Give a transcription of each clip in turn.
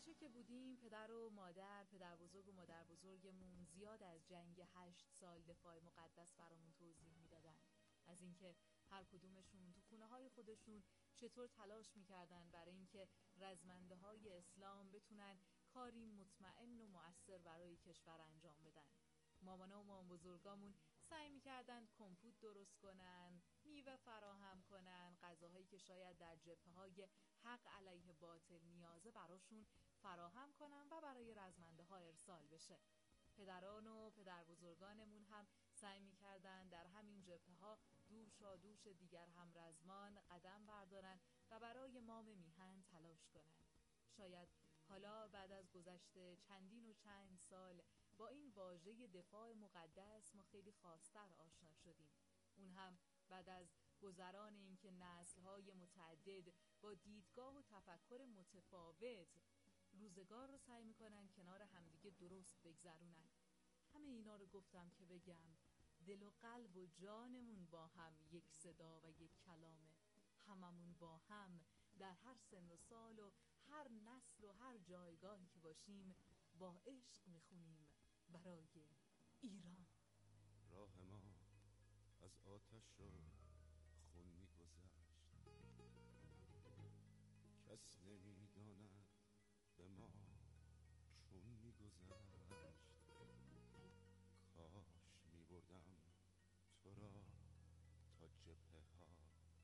بچه که بودیم پدر و مادر، پدر بزرگ و مادر بزرگمون زیاد از جنگ 8 سال دفاع مقدس برامون توضیح میدادن، از اینکه هر کدومشون تو خونه های خودشون چطور تلاش میکردن برای اینکه رزمنده های اسلام بتونن کاری مطمئن و مؤثر برای کشور انجام بدن. مامانا و مامان بزرگامون سعی میکردن کمپوت درست کنن، میوه فراهم کنن، غذاهایی که شاید در جبهه‌های حق علیه باطل نیازه براشون فراهم کنن و برای رزمنده ها ارسال بشه. پدران و پدر بزرگانمون هم سعی میکردن در همین جبهه‌ها دوش دیگر هم رزمان قدم بردارن و برای مام میهن تلاش کنن. شاید حالا بعد از گذشت چندین و چند سال با این واژه دفاع مقدس ما خیلی خاص‌تر آشنا شدیم، اون هم بعد از گذران این که نسل‌های متعدد با دیدگاه و تفکر متفاوت روزگار رو سعی میکنن کنار همدیگه درست بگذرونن. همه اینا رو گفتم که بگم دل و قلب و جانمون با هم یک صدا و یک کلامه، هممون با هم در هر سن و سال و هر نسل و هر جایگاهی که باشیم با عشق میخونیم برای ایران. راه ما از آتش و خون میگذشت، کس نمیداند به ما چون میگذشت. کاش میبردم تو را تا جبهه ها،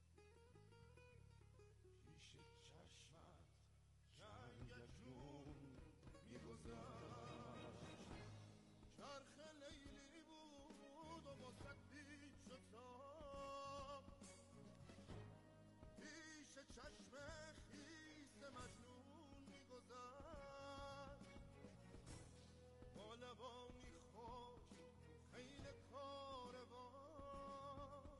پیش چشمت جنگ جنون میگذشت. چرخ لیلی بود و مصدی شتاب، پیش چشم خیس مجنون میگذشت. با لبانی خوش خیل کاروان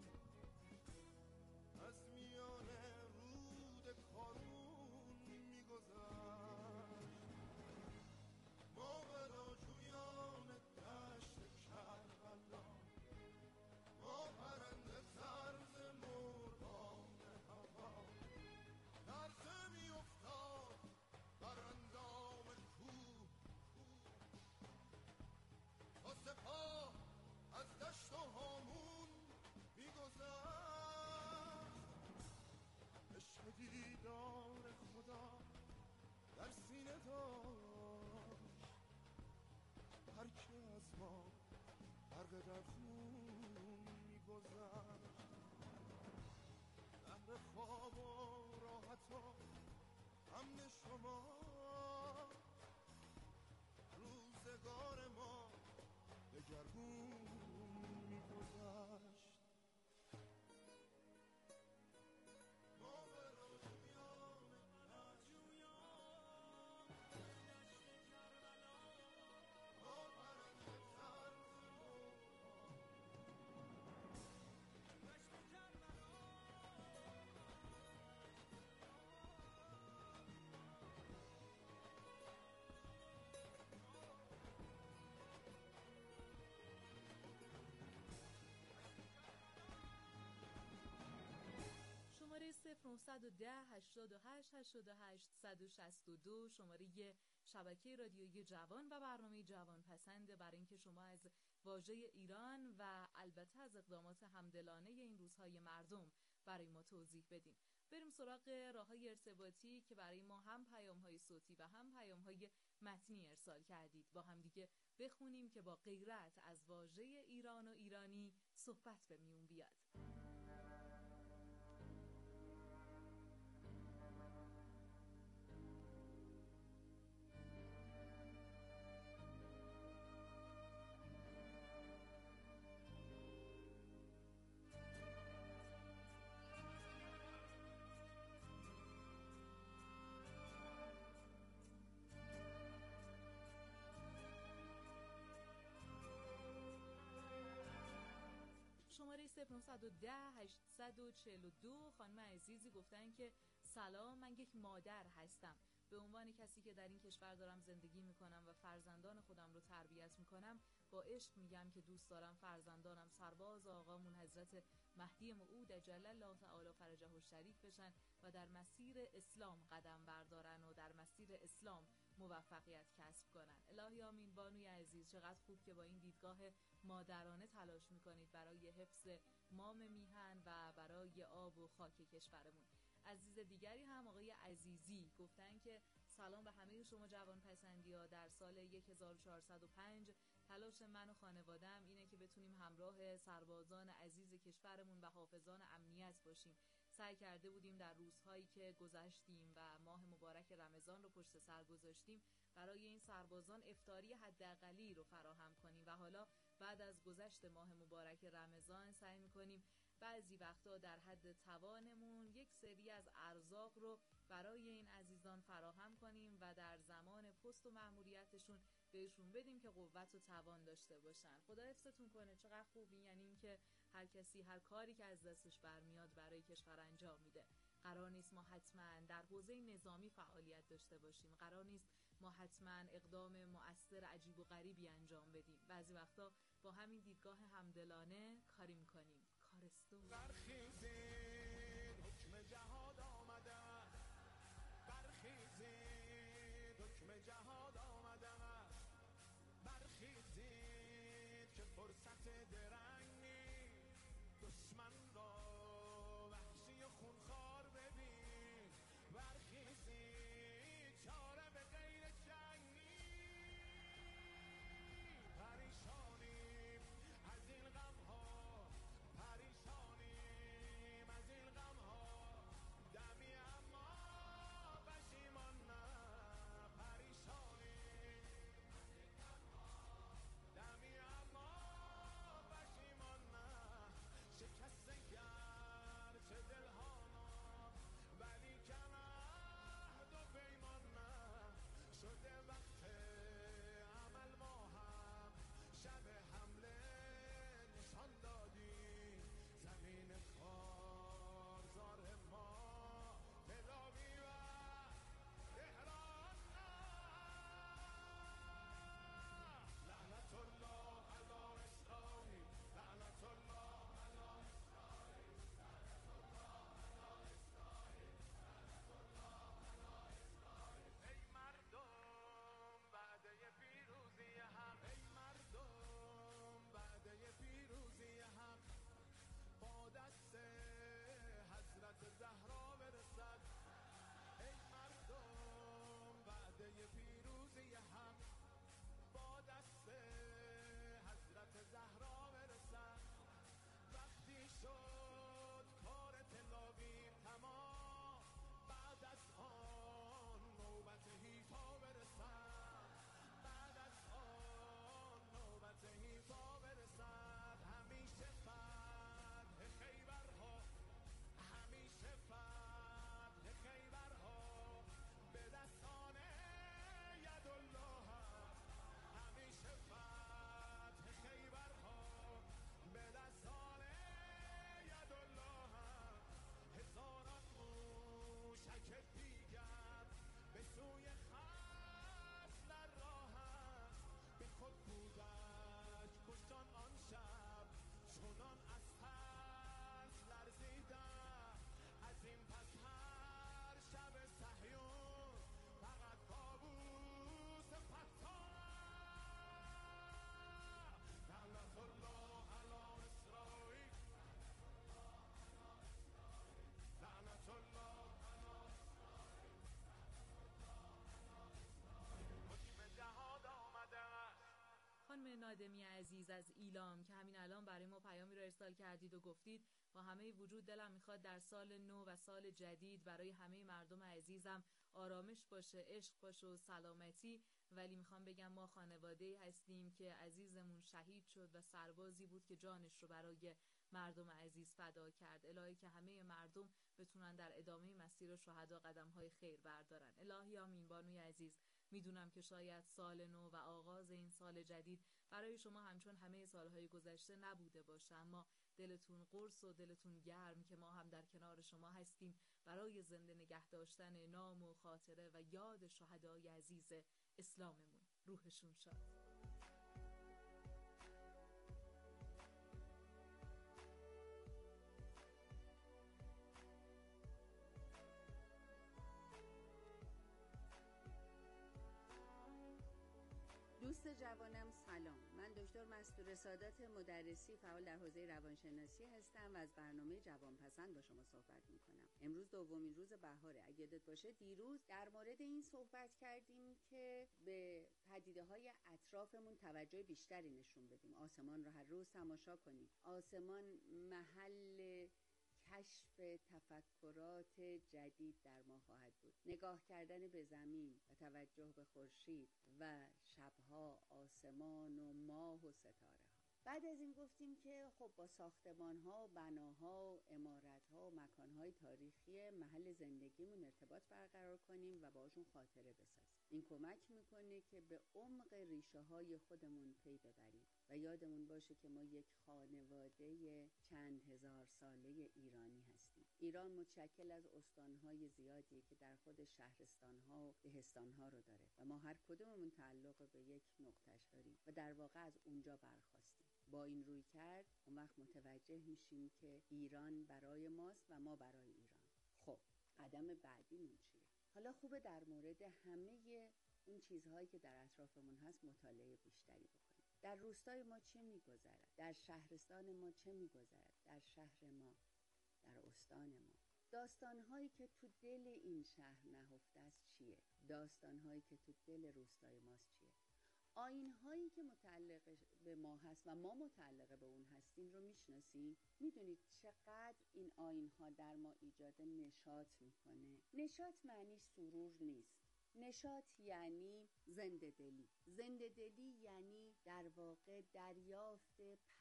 از میان رود کارون میگذشت. ما بلاجویان دشت کربلا، ما پرنده طرز مرغان هوا، لرزه می افتاد بر اندام کوه تا سپاه از دشت و هامون میگذشت. عشق دیدار خدا در سینه داشت، هر که از ما غرق در خون میگذشت. بهر خواب و راحت و امن شما روزگار ما دگرگون میگذشت. ما به راجویان دشت کربلا، ما پرنده طرز مرغان دشت کربلا. شماره 0910 88 88 162 شماره شبکه رادیویی جوان و برنامه جوان پسنده برای اینکه شما از واژه ایران و البته از اقدامات همدلانه این روزهای مردم برای ما توضیح بدین. بریم سراغ راه‌های ارتباطی که برای ما هم پیام‌های صوتی و هم پیام‌های متنی ارسال کردید. با هم دیگه بخونیم که با غیرت از واژه ایران و ایرانی صحبت به میون بیاد. شماره 0910 842 خانم عزیزی گفتن که سلام، من یک مادر هستم. به عنوان کسی که در این کشور دارم زندگی میکنم و فرزندان خودم رو تربیت میکنم، با عشق میگم که دوست دارم فرزندانم سرباز آقامون حضرت مهدی موعود جل الله تعالی فرجه الشریف بشن و در مسیر اسلام قدم بردارن و در مسیر اسلام موفقیت کسب کنن. الهی آمین. بانوی عزیز، چقدر خوب که با این دیدگاه مادرانه تلاش میکنید برای حفظ مام میهن و برای آب و خاک کشورمون. عزیز دیگری هم آقای عزیزی گفتن که سلام به همه شما جوانپسندی‌ها. در سال 1405 تلاش من و خانواده‌ام اینه که بتونیم همراه سربازان عزیز کشورمون و حافظان امنیت باشیم. سعی کرده بودیم در روزهایی که گذشتیم و ماه مبارک رمضان رو پشت سر گذاشتیم برای این سربازان افطاری حداقلی رو فراهم کنیم و حالا بعد از گذشت ماه مبارک رمضان سعی می‌کنیم بعضی وقتا در حد توانمون یک سری از ارزاق رو برای این عزیزان فراهم کنیم و در زمان پست و مأموریتشون بهشون بدیم که قوت و توان داشته باشن. خدا حفظتون کنه. چقدر خوبی، یعنی این که هر کسی هر کاری که از دستش برمیاد برای کشور انجام میده. قرار نیست ما حتما در حوزه نظامی فعالیت داشته باشیم، قرار نیست ما حتما اقدام مؤثر عجیب و غریبی انجام بدیم. بعضی وقتا با همین دیدگاه همدلانه کاری میکنیم. کارستون برخیزید حکم جهاد آمده است، برخیزید حکم جهاد آمده است، برخیزید که فرصت درنگ نیست، دشمن را وحشی و خونخوار ببین، برخیزید چاره به غیر جنگ نیست، پریشانیم از این غمها، پریشانیم از این غمها، دمی اما پشیمان نه، پریشانیم دمی اما پشیمان نه، شکسته گرچه دلها ما ولی کم عهد و پیمان نه، شده وقت عمل ما هم شب حمله نشان دادیم، زمین کارزار ما تلاوی و تهران نه، لعنت الله علی اسرائیل، لعنت الله علی اسرائیل، لعنت الله علی اسرائیل، لعنت الله علی اسرائیل. ای مردم وعده پیروزی حق، ای مردم وعده پیروزی حق با دست حضرت زهرا برسد، ای مردم وعده پیروزی حق با دست حضرت زهرا برسد، وقتی شد کار تلاوی تمام بعد از آن نوبت حیفا برسد، بعد از آن نوبت حیفا برسد، همیشه فتح خیبرها، همیشه فتح خیبرها به دستان یدالله است، همیشه فتح خیبرها به دستان یدالله است، هزاران موشک دیگر به سوی خصم در راه است، به خود کودک کشتان آن شب چنان از ترس لرزیدند، از این پس هر شب صهیون فقط کابوس فتان است، لعنت الله علی اسرائیل، لعنت الله علی حکم جهاد آمده است. خانم نادمی عزیز از ایلام که همین الان برای ما پیامی رو ارسال کردید و گفتید با همه وجود دلم میخواد در سال نو و سال جدید برای همه مردم عزیزم آرامش باشه، عشق باشه و سلامتی، ولی میخوام بگم ما خانواده‌ای هستیم که عزیزمون شهید شد و سربازی بود که جانش رو برای مردم عزیز فدا کرد. الهی که همه مردم بتونن در ادامه مسیر شهدا قدم‌های خیر بردارن. الهی آمین. بانوی عزیز، میدونم که شاید سال نو و آغاز این سال جدید برای شما همچون همه سالهای گذشته نبوده باشه، اما دلتون قرص و دلتون گرم که ما هم در کنار شما هستیم برای زنده نگه داشتن نام و خاطره و یاد شهدای عزیز اسلاممون. روحشون شاد. دوست جوانم سلام، من دکتر مستوره سادات مدرسی فعال در حوزه روانشناسی هستم و از برنامه جوانپسند با شما صحبت میکنم. امروز دومین روز بهاره. اگه یادت باشه دیروز در مورد این صحبت کردیم که به پدیده های اطرافمون توجه بیشتری نشون بدیم، آسمان رو هر روز تماشا کنیم. آسمان محل کشف تفکرات جدید در ما خواهد بود. نگاه کردن به زمین و توجه به خورشید و شبها آسمان و ماه و ستاره ها. بعد از این گفتیم که خب با ساختمان ها، بناها، عمارت ها و مکان های تاریخی محل زندگیمون ارتباط برقرار کنیم و باشون خاطره بسازیم. این کمک میکنه که به عمق ریشه های خودمون پی ببریم و یادمون باشه که ما یک خانواده چند هزار ساله ایرانی هستیم. ایران متشکل از استانهای زیادیه که در خود شهرستانها و دهستانها رو داره و ما هر کدوممون تعلق به یک نقطه‌اش داریم و در واقع از اونجا برخاستیم. با این روی کرد اون وقت متوجه میشیم که ایران برای ماست و ما برای ایران. خب قدم بعدیمون چیه؟ حالا خوبه در مورد همه اون چیزهایی که در اطرافمون هست مطالعه بیشتری بکنیم. در روستای ما چه میگذرد؟ در شهرستان ما چه میگذرد؟ در شهر ما، در استان ما. داستانهایی که تو دل این شهر نهفته است چیه؟ داستانهایی که تو دل روستای ماست چیه؟ آیین‌هایی که متعلق به ما هست و ما متعلق به اون هستیم رو میشناسیم؟ میدونید چقدر این آیین‌ها در ما ایجاد نشاط میکنه؟ نشاط معنیش سرور نیست. نشاط یعنی زنده دلی. زنده دلی یعنی در واقع دریافت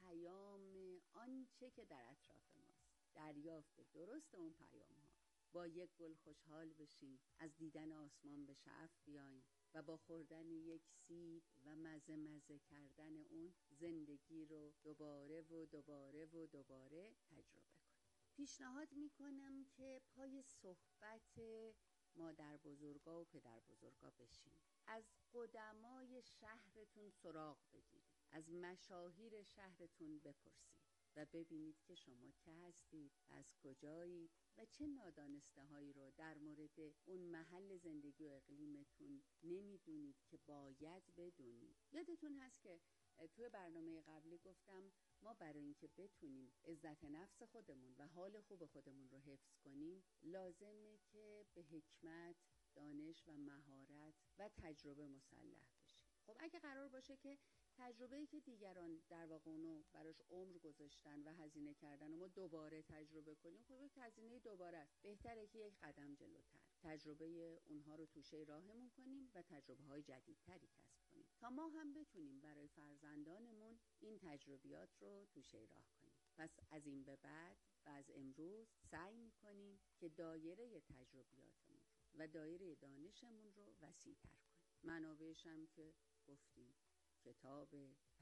پیام آنچه که در اطراف ماست، دریافت درست اون پیام ها. با یک گل خوشحال بشیم، از دیدن آسمان به شعف بیایم و با خوردن یک سیب و مزه کردن اون زندگی رو دوباره و دوباره و دوباره تجربه کنیم. پیشنهاد میکنم که پای صحبت مادر بزرگا و پدر بزرگا بشین. از قدمای شهرتون سراغ بگیرید، از مشاهیر شهرتون بپرسید و ببینید که شما که هستید، از کجایید و چه نادانسته هایی رو در مورد اون محل زندگی و اقلیمتون نمیدونید که باید بدونید. یادتون هست که توی برنامه قبلی گفتم ما برای اینکه بتونیم عزت نفس خودمون و حال خوب خودمون رو حفظ کنیم لازمه که به حکمت، دانش و مهارت و تجربه مسلح بشیم. خب اگه قرار باشه که تجربه‌ای که دیگران در واقع اونو براش عمر گذاشتن و هزینه کردن و ما دوباره تجربه کنیم، خب یک هزینه دوباره است. بهتره که یک قدم جلوتر تجربه اونها رو توشه راهمون کنیم و تجربه‌های جدیدتری کسب کنیم تا ما هم بتونیم برای فرزندانمون این تجربیات رو توشه راه کنیم. پس از این به بعد و از امروز سعی می‌کنیم که دایره تجربیاتمون رو و دایره دانشمون رو وسیع‌تر کنیم. منابعش هم که گفتیم کتاب،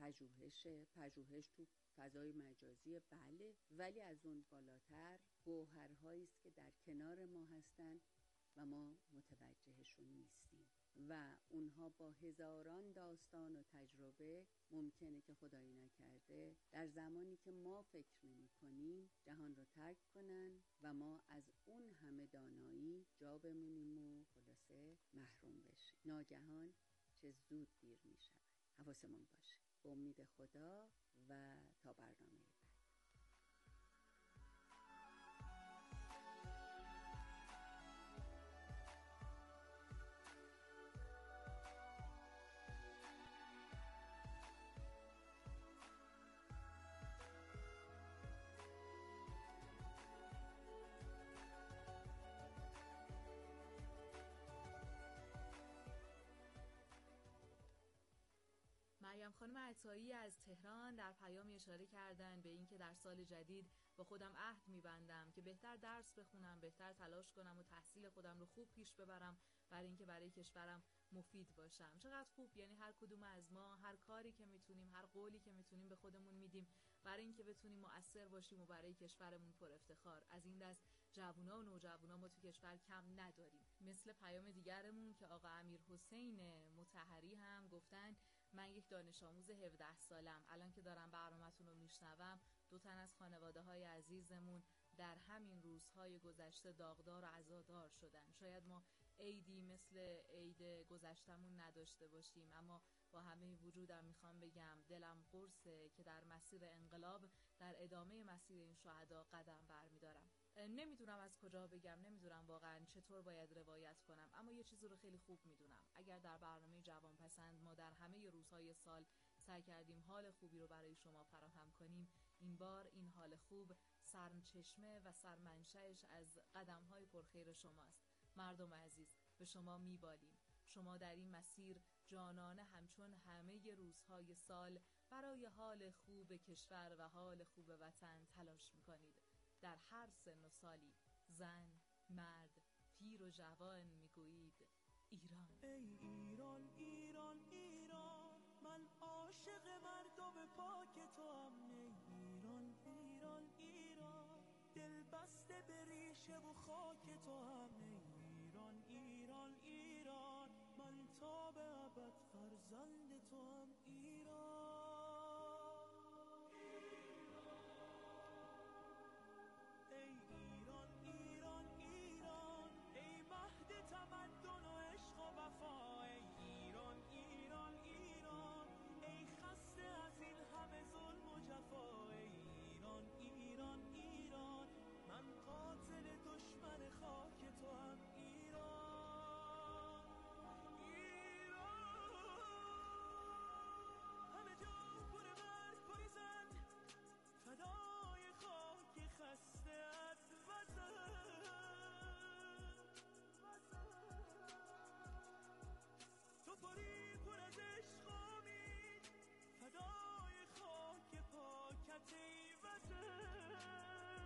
پژوهش تو فضای مجازی، بله، ولی از اون بالاتر گوهرهایی است که در کنار ما هستن و ما متوجهشون نیستیم و اونها با هزاران داستان و تجربه ممکنه که خدایی نکرده در زمانی که ما فکر نمی کنیم جهان رو ترک کنن و ما از اون همه دانایی جا بمونیم و خلاصه محروم بشیم. ناگهان چه زود دیر می شود. حواسمون باشه. به امید خدا و تا برنامه بعد. مریم خانم عطایی از تهران در پیامی اشاره کردن به اینکه در سال جدید با خودم عهد می‌بندم که بهتر درس بخونم، بهتر تلاش کنم و تحصیل خودم رو خوب پیش ببرم برای اینکه برای کشورم مفید باشم. چقدر خوب، یعنی هر کدوم از ما هر کاری که میتونیم، هر قولی که میتونیم به خودمون میدیم برای اینکه بتونیم مؤثر باشیم و برای کشورمون پر افتخار. از این دست جوونا و نوجوانا ما تو کشور کم نداریم. مثل پیام دیگرمون که آقا امیرحسین مطهری هم گفتن من یک دانش آموز 17 سالم، الان که دارم برنامه‌تون رو میشنوم 2 تن از خانواده‌های عزیزمون در همین روزهای گذشته داغدار و عزادار شدن. شاید ما عیدی مثل عید گذشتمون نداشته باشیم، اما با همه وجودم میخوام بگم دلم قرصه که در مسیر انقلاب، در ادامه مسیر این شهدا قدم برمیدارم. نمیدونم از کجا بگم، نمیدونم واقعا چطور باید روایت کنم، اما یه چیزی رو خیلی خوب میدونم. اگر در برنامه جوانپسند ما در همه روزهای سال سعی کردیم حال خوبی رو برای شما فراهم کنیم، این بار این حال خوب سرچشمه و سرمنشأش از قدم‌های پرخیر شماست. مردم عزیز، به شما میبالیم. شما در این مسیر جانانه همچون همه روزهای سال برای حال خوب کشور و حال خوب وطن تلاش میکنید. در هر سن و سالی، زن، مرد، پیر و جوان میگویید ایران. ای ایران ایران ایران، من عاشق مردم پاک تو هم. ای ایران ایران ایران، دل بسته به ریشه و خاک تو هم. ای ایران ایران ایران، من تا به ابد فرزند تو هم. ایران ای ایران ایران ایران، ای مهد تمدن و عشق و وفا. ای ایران ایران ایران، ای خسته از این همه ظلم و جفا. ای ایران ایران ایران، من قاتل دشمن خاک تو هم. ایران ایران، همه جا پر مرد پریزد، فدای خاک خسته از وطن. تو پری پر از عشق و امید، فدای خاک پاکت ای وطن.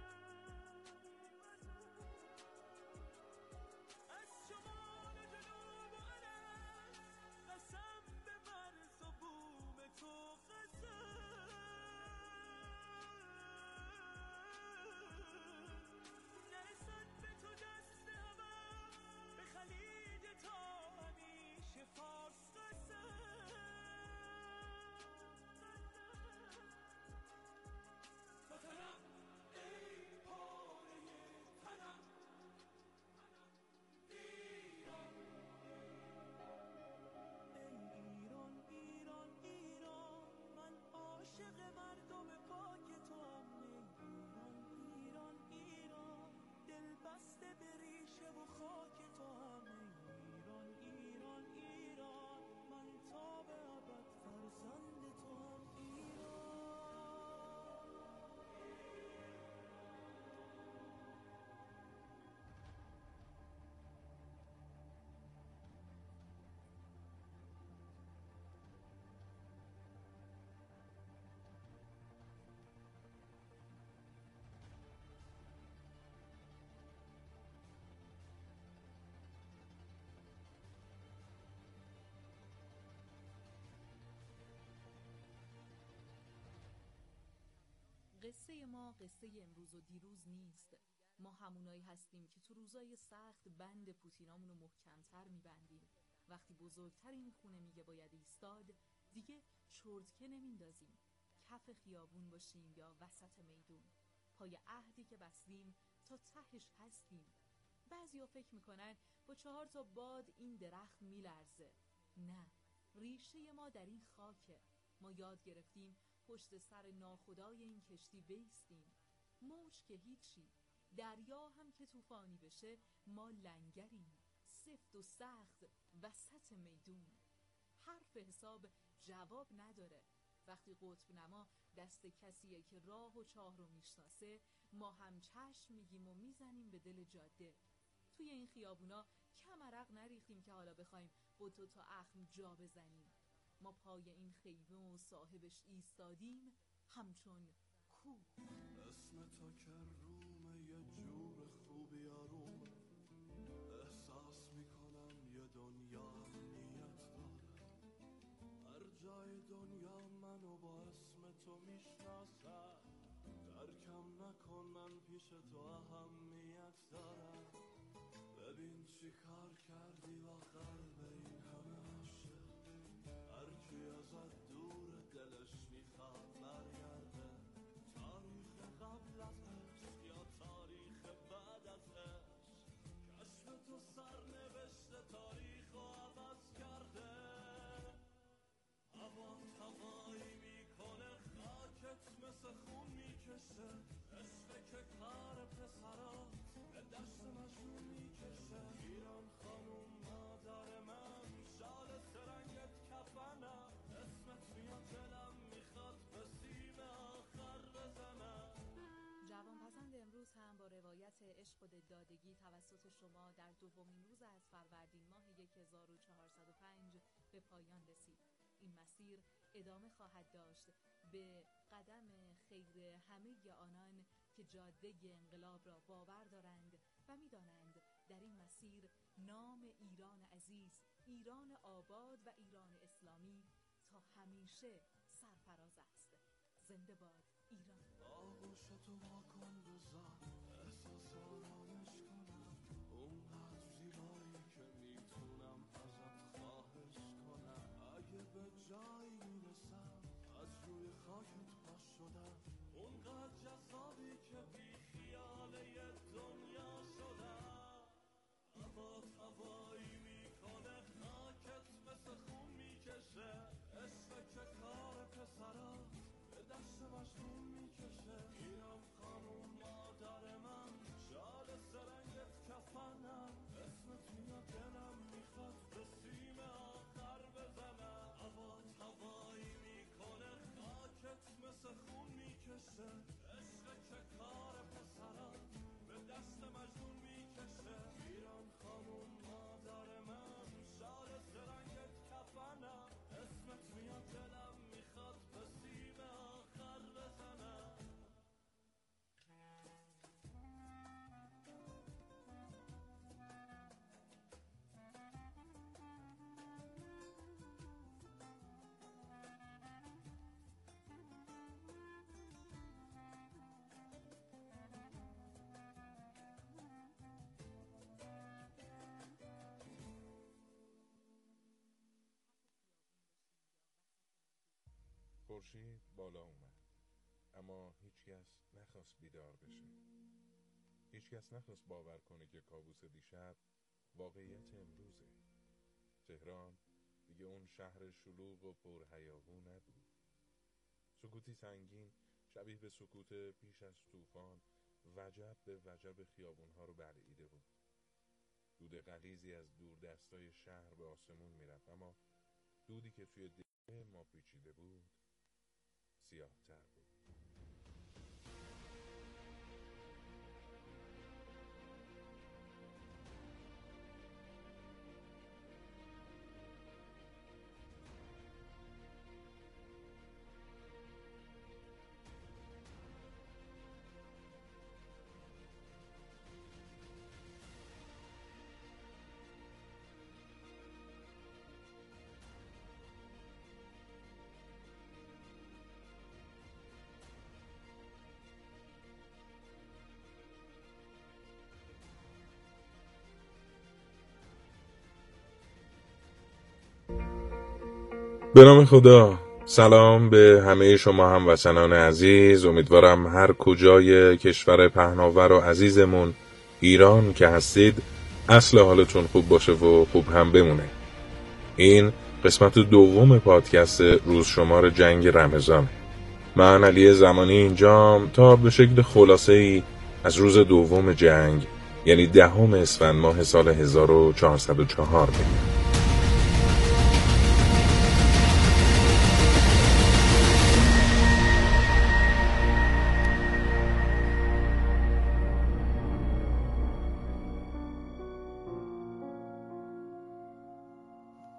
از شمال جنوب و علم، قسم به مرز و بوم تو قسم. نرسد به تو دست همم، به خلیج تا همیشه فارس قسم. وطنم ای پاره تنم، ایران. ای ایران ایران ایران، من عاشق مردم پاک تو هم. ای ایران ایران ایران، دل بسته به ریشه و خاک تو هم. ای ایران ایران ایران، من تا به ابد فرزند تو هم. قصه ما قصه امروز و دیروز نیست. ما همونایی هستیم که تو روزای سخت بند پوتینامونو محکمتر میبندیم. وقتی بزرگترین خونه میگه باید ایستاد، دیگه چرتکه نمیندازیم. کف خیابون باشیم یا وسط میدون، پای عهدی که بستیم تا تهش هستیم. بعضیا فکر میکنن با 4 تا باد این درخت میلرزه. نه، ریشه ما در این خاکه. ما یاد گرفتیم پشت سر ناخدای این کشتی بیستیم. موج که هیچی، دریا هم که طوفانی بشه ما لنگریم، سفت و سخت وسط میدون. حرف حساب جواب نداره. وقتی قطب نما دست کسیه که راه و چاه رو میشناسه، ما هم چشم میگیم و میزنیم به دل جاده. توی این خیابونا کم عرق نریختیم که حالا بخوایم با 2 تا اخم جا بزنیم. ما پای این خیمه و صاحبش ایستادیم همچون کوه. اسم تو که رومه یه جور خوبی آرومه، احساس میکنم یه دنیا امنیت داره، هر جای دنیا منو با اسم تو میشناسه، ترکم نکن من پیش تو اهمیت دارم. ببین چی کار کردی با قلب این همه عاشق، هر کی ازت دور دلش میخواد برگرده، تاریخ قبل از عشق یا تاریخ بعد از عشق، کشف تو سرنوشت تاریخ و عوض کرده. هوایی میکنه خاکت مثل خون میکشه، عشق که کار پسرات به دشت مجنون میکشه. ایران خانوم مادر من، شال سرنگت کفنم، اسمت میاد دلم میخواد به سیم آخر بزنم. جوانپسند امروز هم با روایت عشق و دلدادگی توسط شما در دومین روز از فروردین ماه 1405 به پایان رسید. این مسیر ادامه خواهد داشت به قدم خیر همه آنان که جاده انقلاب را باور دارند و می‌دانند در این مسیر نام ایران عزیز، ایران آباد و ایران اسلامی تا همیشه سرفراز است. زنده باد ایران. آغوش تو واکن بزن، احساس آرامش کنم، اونقدر زیبایی که میتونم ازت خواهش کنم. اگه به جایی میرسم از روی خاکت پاس شدم، اونقدر جذابی که بی خیال یه دنیا شدم. هوایی میکنه خاکت مثل خون میکشه، عشق که کار پسرات به دست مجنون میکشه. ایران خانوم مادر من، شال سرنگت کفنم، اسمت میاد دلم میخواد به سیم آخر بزنم. هوایی میکنه خاکت مثل خون میکشه، عشق که کار پسرات به دست مجنون میکشه. ایران خانوم مادر من، شال سرنگت کفنم، اسمت میاد دلم میخواد به سیم آخر بزنم. خورشید بالا اومد، اما هیچکس نخواست بیدار بشه. هیچکس نخواست باور کنه که کابوس دیشب واقعیت امروزه. تهران دیگه اون شهر شلوغ و پرهیاهو نبود. سکوتی سنگین شبیه به سکوت پیش از طوفان وجب به وجب خیابونها رو بلعیده بود. دود غلیظی از دور دستای شهر به آسمون میرفت، اما دودی که توی دل ما پیچیده بود سیاه‌تر بود. به نام خدا. سلام به همه شما هموطنان عزیز. امیدوارم هر کجای کشور پهناور و عزیزمون ایران که هستید اصل حالتون خوب باشه و خوب هم بمونه. این قسمت دوم پادکست روز شمار جنگ رمضان. من علی زمانی اینجام تا به شکل خلاصه‌ای از روز دوم جنگ، یعنی 10 اسفند ماه سال 1404 بگم.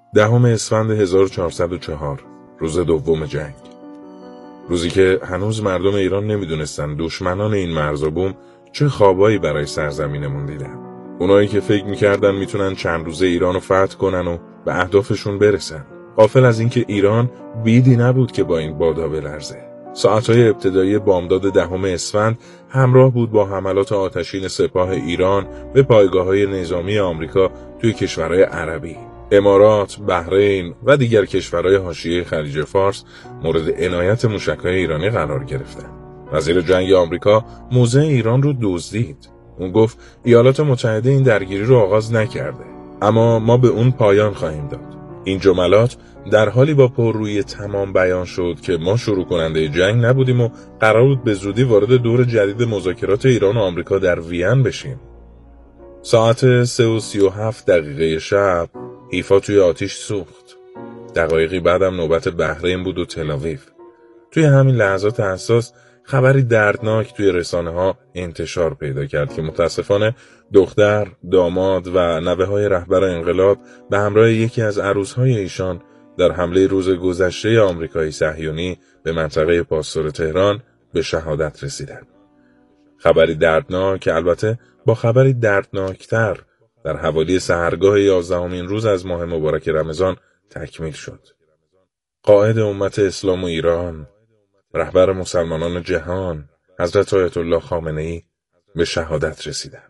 10 اسفند 1404 روز دوم جنگ. روزی که هنوز مردم ایران نمیدونستن دشمنان این مرز و بوم چه خوابایی برای سرزمینمون دیدن. اونایی که فکر میکردن میتونن چند روزه ایرانو فتح کنن و به اهدافشون برسن. غافل از اینکه ایران بیدی نبود که با این بادا بلرزه. ساعتهای ابتدایی بامداد 10 اسفند همراه بود با حملات آتشین سپاه ایران به پایگاه‌های نظامی آمریکا توی کشورهای عربی. امارات، بحرین و دیگر کشورهای حاشیه خلیج فارس مورد عنایت موشک‌های ایرانی قرار گرفتند. وزیر جنگ آمریکا موضع ایران رو دزدید. اون گفت ایالات متحده این درگیری رو آغاز نکرده، اما ما به اون پایان خواهیم داد. این جملات در حالی با پررویی تمام بیان شد که ما شروع کننده جنگ نبودیم و قرار بود به زودی وارد دور جدید مذاکرات ایران و آمریکا در وین بشیم. ساعت 3:37 شب حیفا توی آتش سوخت. دقایقی بعدم نوبت بحرین بود و تل‌آویو. توی همین لحظات حساس خبری دردناک توی رسانه‌ها انتشار پیدا کرد که متاسفانه دختر، داماد و نوه‌های رهبر انقلاب به همراه یکی از عروس‌های ایشان در حمله روز گذشته آمریکایی صهیونی به منطقه پاستور تهران به شهادت رسیدند. خبری دردناک که البته با خبری دردناکتر در حوالی سحرگاه 11مین روز از ماه مبارک رمضان تکمیل شد. قائد امت اسلام و ایران، رهبر مسلمانان جهان، حضرت آیت الله خامنه‌ای به شهادت رسیدند.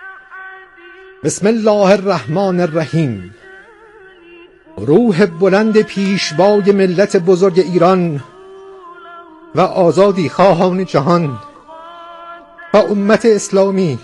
بسم الله الرحمن الرحیم. روح بلند پیشوای ملت بزرگ ایران و آزادی خواهان جهان و امت اسلامی،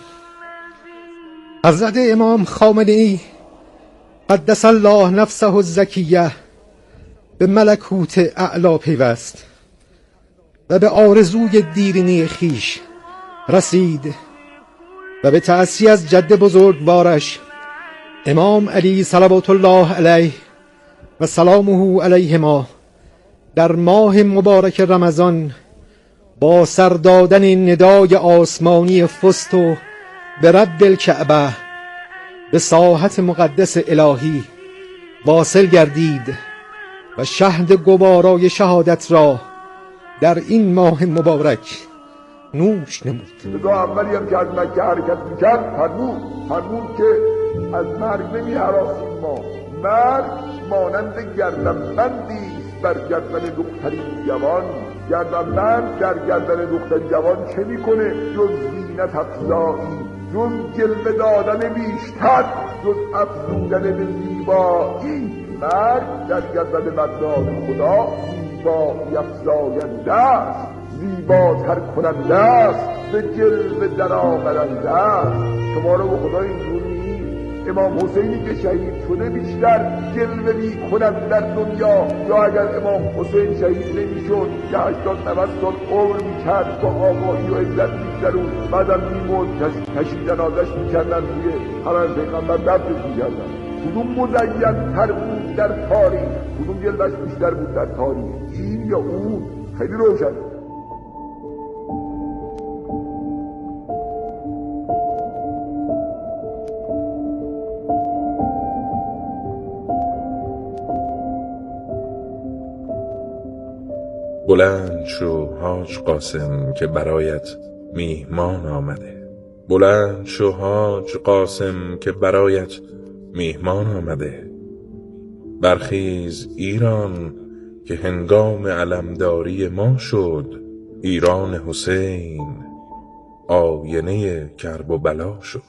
حضرت امام خامنه‌ای قدس الله نفسه الزکیه به ملکوت اعلی پیوست و به آرزوی دیرینه خیش رسید و به تأسی از جد بزرگوارش امام علی صلوات الله علیه و سلامه علیهما در ماه مبارک رمضان با سر دادن ندای آسمانی فست و به رب الکعبه به ساحت مقدس الهی واصل گردید و شهد گوارای شهادت را در این ماه مبارک نوش نمود. رضا اولی هم که از مکه حرکت میکرد فرمود که از مرگ نمی هراسیم ما. مرگ مانند گردنبندی بر گردن دختری جوان. گردنبند در گردن دختری جوان چه میکنه جز زینت افزایی، جز جلوه دادن بیشتر، جز افزودن به زیبایی. مرگ در گردن مردان خدا زیبایی افزاینده است، زیباتر کننده است، به جلوه در آورنده است. شما رو به خدا اینجور نیست. امام حسینی که شهید شده بیشتر جلوه می‌کند در دنیا، یا اگر امام حسین شهید نمی‌شد که 80-90 سال عمر می‌کرد با آگاهی و عزت می‌گذرون، بعدم می‌مرد کشید جنازه‌اش می‌کردن توی حرم پیغمبر دفنش می‌کردن. کدوم مزین‌تر بود در تاریخ؟ کدوم جلوه‌اش بیشتر بود در تاریخ؟ این یا اون؟ خیلی روشنه. بلند شو حاج قاسم که برایت میهمان آمده. بلند شو حاج قاسم که برایت میهمان آمده. برخیز ایران که هنگام علمداری ما شد. ایران حسین آینه کرب و بلا شد.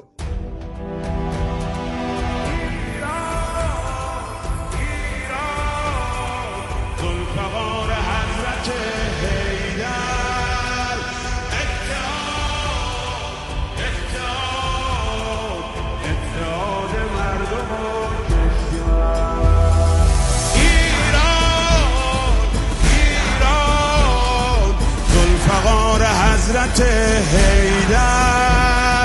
حضرت حیدر،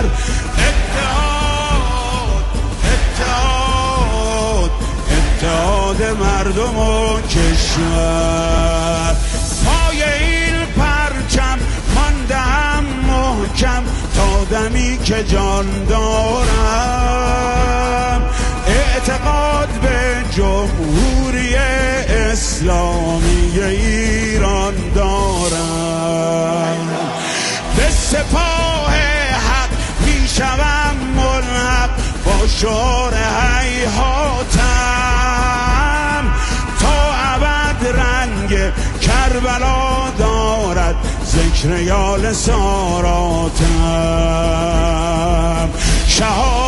اتحاد مردم و کشور. پای این پرچم ماندم محکم تا دمی که جان دارم. اعتقاد به جمهوری ذکر یال ساراتم